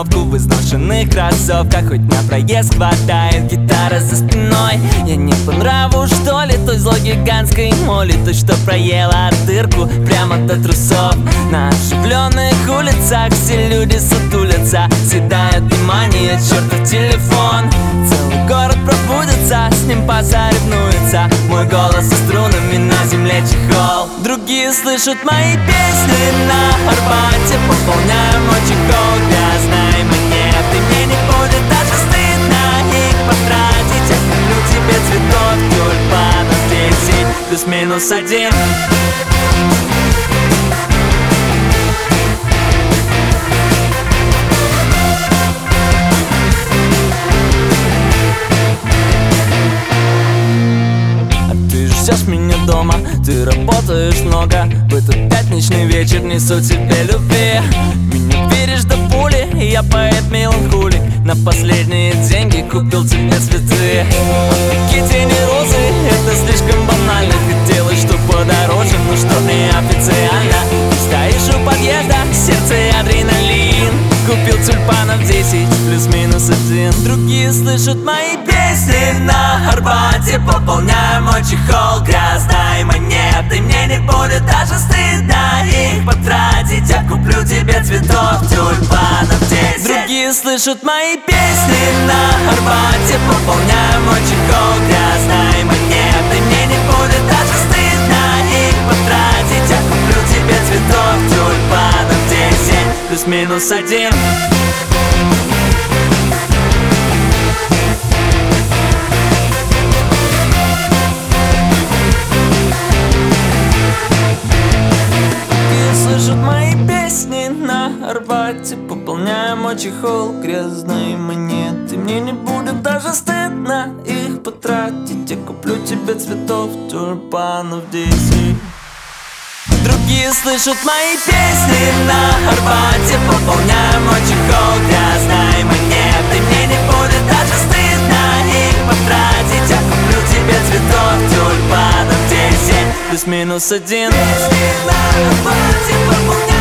обстановку в изношенных кроссовках. Хоть на проезд хватает, гитара за спиной. Я не по нраву, что ли, той злой гигантской моли, той, что проела дырку прямо до трусов. На оживленных улицах все люди сутулятся, съедают внимание чертов телефон. Целый город пробудится, с ним посоревнуется. Мой голос со струнами, на земле чехол. Другие слышат мои песни на Арбате, пополняю мой чехол грязной монеты. Мне не будет даже стыдно их потратить. Я куплю тебе цветов, тюльпанов 10 плюс-минус 1. Ждешь меня дома, ты работаешь много. В этот пятничный вечер несу тебе любви. Меня веришь до пули, я поэт меланхолик. На последние деньги купил тебе цветы. Такие тени розы, это слишком банально. Хотелось, чтоб подороже, но что не официально. Ты стоишь у подъезда, сердце адреналин. Купил тюльпанов 10 плюс-минус 1. Другие слышат мои песни на Арбате, пополняю мой чехол грязной монеты. Мне не будет даже стыдно их потратить. Я куплю тебе цветов, тюльпанов 10. Другие слышат мои песни на Арбате, пополняю мой чехол грязной монеты. Мне не будет даже стыдно их потратить. Я куплю тебе цветов, тюльпанов 10 плюс-минус 1. Слышат мои песни на Арбате, пополняю мой чехол грязной монеты. Мне не будет даже стыдно их потратить. Я куплю тебе цветов, тюльпанов 10. Другие слышат мои песни на Арбате, пополняю мой чехол грязной монеты. Мне не будет даже стыдно их потратить. Я куплю тебе цветов, тюльпанов 10 плюс-минус 1. Песни на Арбате, пополняю